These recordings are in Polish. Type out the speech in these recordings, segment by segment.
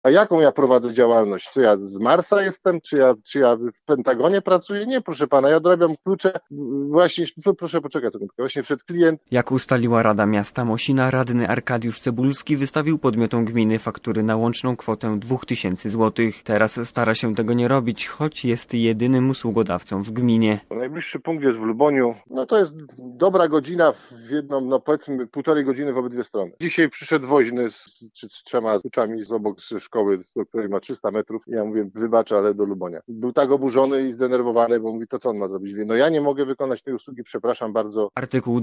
A jaką ja prowadzę działalność? Czy ja z Marsa jestem? Czy ja w Pentagonie pracuję? Nie, proszę pana, ja dorabiam klucze właśnie, proszę poczekać sekundkę, właśnie przed klient. Jak ustaliła Rada Miasta Mosina, radny Arkadiusz Cebulski wystawił podmiotom gminy faktury na łączną kwotę 2000 zł. Teraz stara się tego nie robić, choć jest jedynym usługodawcą w gminie. Najbliższy punkt jest w Luboniu. No to jest dobra godzina w jedną, no powiedzmy 1,5 godziny w obydwie strony. Dzisiaj przyszedł woźny z 3 kluczami z obok szkoły, do której ma 300 metrów. I ja mówię, wybaczę, ale do Lubonia. Był tak oburzony i zdenerwowany, bo mówi, to co on ma zrobić? Mówię, no ja nie mogę wykonać tej usługi, przepraszam bardzo. Artykuł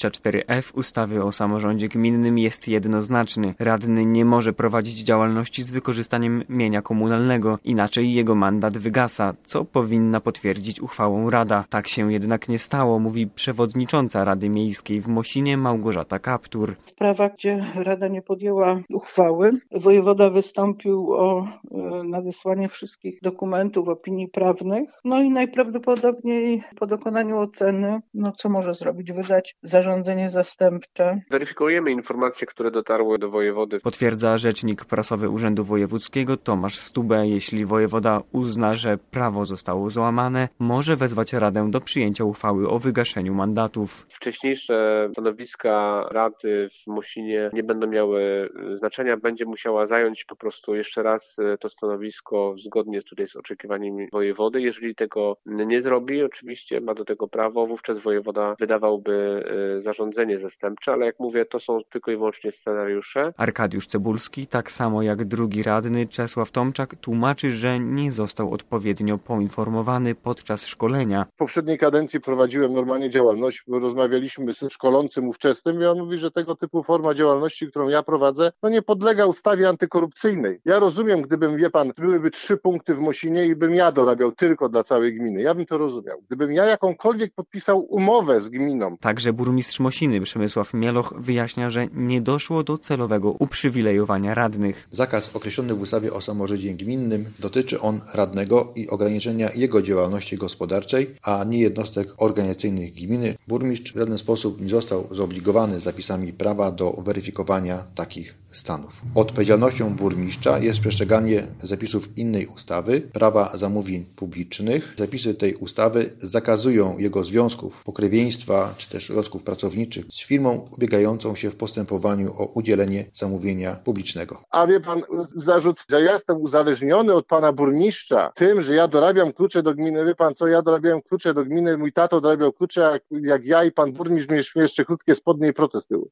24f ustawy o samorządzie gminnym jest jednoznaczny. Radny nie może prowadzić działalności z wykorzystaniem mienia komunalnego, inaczej jego mandat wygasa, co powinna potwierdzić uchwałą Rada. Tak się jednak nie stało, mówi przewodnicząca Rady Miejskiej w Mosinie Małgorzata Kaptur. Sprawa, gdzie Rada nie podjęła uchwały, wojewoda wystąpił o nadesłanie wszystkich dokumentów, opinii prawnych, no i najprawdopodobniej po dokonaniu oceny, no co może zrobić? Wydać zarządzenie zastępcze. Weryfikujemy informacje, które dotarły do wojewody. Potwierdza rzecznik prasowy Urzędu Wojewódzkiego Tomasz Stubę. Jeśli wojewoda uzna, że prawo zostało złamane, może wezwać Radę do przyjęcia uchwały o wygaszeniu mandatów. Wcześniejsze stanowiska Rady w Mosinie nie będą miały znaczenia. Będzie musiała zająć po prostu jeszcze raz to stanowisko zgodnie tutaj z oczekiwaniami wojewody. Jeżeli tego nie zrobi, oczywiście ma do tego prawo, wówczas wojewoda wydawałby zarządzenie zastępcze, ale jak mówię, to są tylko i wyłącznie scenariusze. Arkadiusz Cebulski, tak samo jak drugi radny Czesław Tomczak, tłumaczy, że nie został odpowiednio poinformowany podczas szkolenia. W poprzedniej kadencji prowadziłem normalnie działalność, bo rozmawialiśmy z szkolącym ówczesnym i on mówi, że tego typu forma działalności, którą ja prowadzę, no nie podlega ustawie antykorupcyjnej. Ja rozumiem, gdybym, wie pan, byłyby 3 punkty w Mosinie i bym ja dorabiał tylko dla całej gminy. Ja bym to rozumiał. Gdybym ja jakąkolwiek podpisał umowę z gminą. Także burmistrz Mosiny Przemysław Mieloch wyjaśnia, że nie doszło do celowego uprzywilejowania radnych. Zakaz określony w ustawie o samorządzie gminnym dotyczy on radnego i ograniczenia jego działalności gospodarczej, a nie jednostek organizacyjnych gminy. Burmistrz w żaden sposób nie został zobligowany zapisami prawa do weryfikowania takich stanów. Odpowiedzialnością burmistrza jest przestrzeganie zapisów innej ustawy, prawa zamówień publicznych. Zapisy tej ustawy zakazują jego związków pokrewieństwa czy też związków pracowniczych z firmą ubiegającą się w postępowaniu o udzielenie zamówienia publicznego. A wie pan, zarzut, że ja jestem uzależniony od pana burmistrza tym, że ja dorabiam klucze do gminy. Wie pan co, ja dorabiałem klucze do gminy, mój tato dorabiał klucze, jak ja i pan burmistrz mieliśmy jeszcze krótkie spodnie i proces tyłu.